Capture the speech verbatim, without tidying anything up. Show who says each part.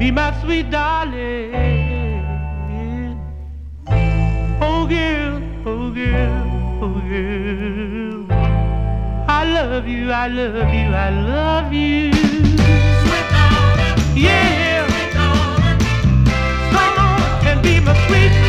Speaker 1: be my sweet darling. Oh girl, oh girl, oh girl, I love you, I love you, I love you. Yeah, come on and be my sweet